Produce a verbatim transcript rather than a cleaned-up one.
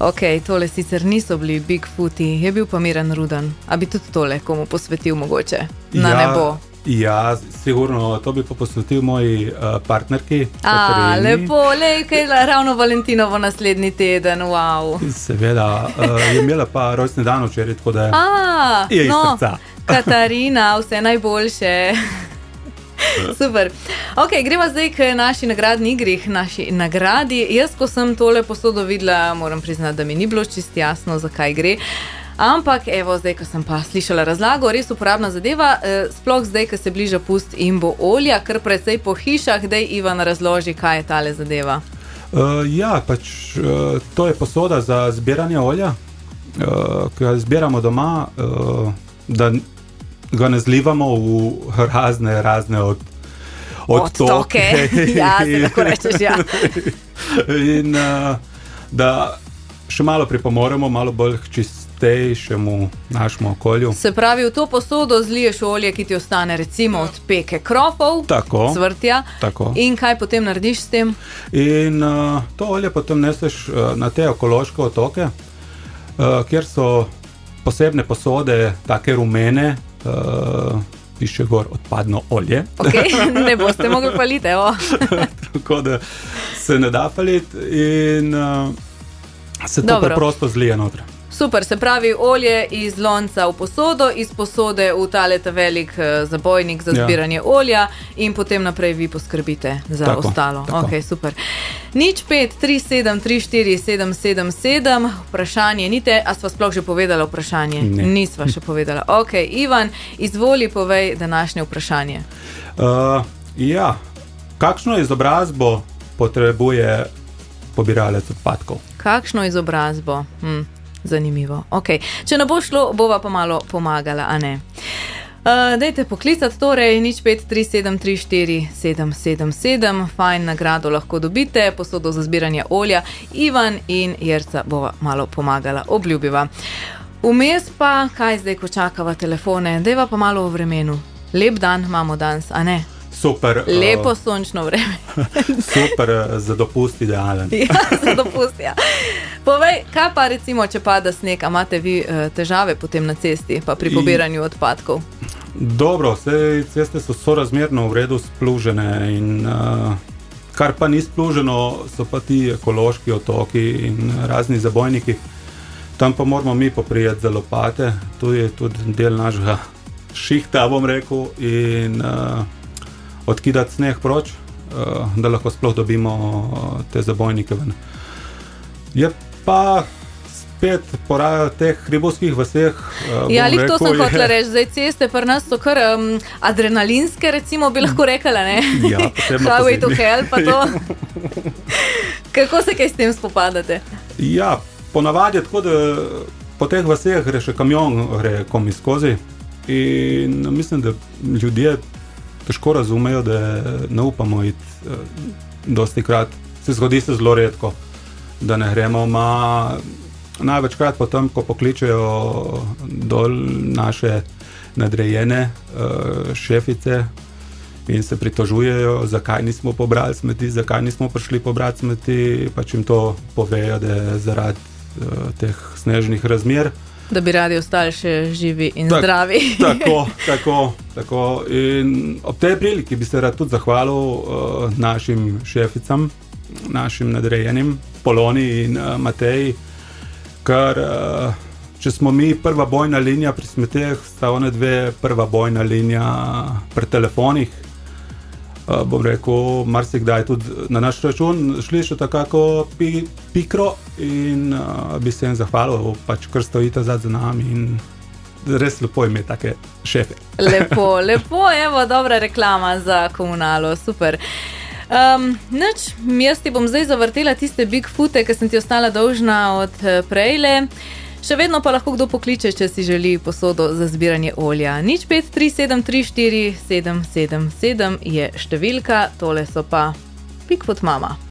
Ok, tole sicer niso bili Bigfooti, je bil pa Miran Rudan. A bi tudi tole komu posvetil mogoče? Na ja, nebo. Ja, sigurno, to bi pa posvetil moji uh, partnerki. A, lepo, lej, kaj je ravno Valentinovo naslednji teden, wow. Seveda, uh, je imela pa rojstni dan včeraj, tako da A, je iz no, srca. Katarina, vse najboljše. Super. Ok, greva zdaj k naši nagradni igri, naši nagradi. Jaz, ko sem tole posodo videla, moram priznati, da mi ni bilo čisto jasno, zakaj gre. Ampak, evo, zdaj, ko sem pa slišala razlago, res uporabna zadeva, sploh zdaj, ko se bliža pust in bo olja, kar precej po hišah, daj Ivan razloži, kaj je tale zadeva. Uh, ja, pač uh, to je posoda za zbiranje olja, uh, ki ga zbiramo doma, uh, da ga ne zlivamo v razne, razne od, odtoke. Ja, se lahko rečeš, ja. In uh, da še malo pripomoremo, malo bolj čistejšemu našemu okolju. Se pravi, v to posodo zliješ olje, ki ti ostane recimo od peke krofov, tako, cvrtja. Tako. In kaj potem narediš s tem? In uh, to olje potem neseš uh, na te ekološke otoke, uh, kjer so posebne posode, take rumene, Uh, piše gor odpadno olje. Ok, ne boste mogli paliti, evo. Tako da se ne da paliti in uh, se to Dobro. preprosto zlije noter. Super, se pravi olje iz lonca v posodo, iz posode v taleta velik zabojnik za zbiranje ja. olja in potem naprej vi poskrbite za tako, ostalo. Tako. Ok, super. Nič pet, tri, sedem, tri, štiri, sedem, sedem, sedem, vprašanje nite, a sva sploh že povedala vprašanje? Ne. Nisva še povedala. Ok, Ivan, izvoli povej današnje vprašanje. Uh, ja, kakšno izobrazbo potrebuje pobiralec odpadkov? Kakšno izobrazbo? Hm. Zanimivo. Ok. Če ne bo šlo, bova pa malo pomagala, a ne? Uh, dajte poklicati torej nič pet, tri, sedem, tri, štiri, sedem, sedem, sedem. Fajn nagrado lahko dobite, posodo za zbiranje olja. Ivan in Jerca bova malo pomagala, obljubiva. Vmes pa, kaj zdaj, ko čakava telefone? Dajva pa malo v vremenu. Lep dan imamo danes, a ne? Super. Lepo sončno vreme. Super, za dopust idealen. Ja, za dopust, ja. Povej, kaj pa recimo, če pada sneg, a imate vi težave potem na cesti, pa pri pobiranju odpadkov? Dobro, vse ceste so sorazmerno v redu splužene in uh, kar pa ni spluženo, so pa ti ekološki otoki in razni zabojniki. Tam pa moramo mi poprijeti za lopate, tu je tudi del našega šihta, bom rekel, in uh, odkidati sneh proč, uh, da lahko sploh dobimo uh, te zabojnike ven. Je pa spet poraja teh hribovskih vaseh. Uh, ja, lih to sem je... hotela reči, zdaj ceste pri nas so kar um, adrenalinske, recimo bi lahko rekala, ne? Ja, Highway to hell, pa to. Kako se kaj s tem spopadate? Ja, ponavadi je tako, da po teh vaseh gre še kamion, gre komi skozi in mislim, da ljudje težko razumejo, da ne upamo iti eh, dosti krat. Se zgodi se zelo redko, da ne gremo, ma največkrat potem, ko pokličejo dol naše nadrejene eh, šefice in se pritožujejo, zakaj nismo pobrali smeti, zakaj nismo prišli pobrati smeti, pač jim to povejo, da je zaradi eh, teh snežnih razmer. Da bi radi ostali še živi in tak, zdravi. Tako, tako, tako. In ob tej priliki bi se rad tudi zahvalil uh, našim šeficam, našim nadrejenim, Poloni in uh, Mateji, ker uh, če smo mi prva bojna linija pri smeteh, sta one dve prva bojna linija pri telefonih. Uh, bom rekel, marsikdaj tudi na naš račun šli še takako pi, pikro in uh, bi se jim zahvalil, pač kar stojite za nami in res lepo imeti take šefe. Lepo, lepo, evo, dobra reklama za komunalo, super. Um, nič, jaz ti bom zdaj zavrtela tiste Bigfoote, ki sem ti ostala dolžna od prejle. Še vedno pa lahko kdo pokliče, če si želi posodo za zbiranje olja. Nič pet, tri, sedem, tri, štiri, sedem, sedem, sedem je številka, tole so pa Bigfoot mama.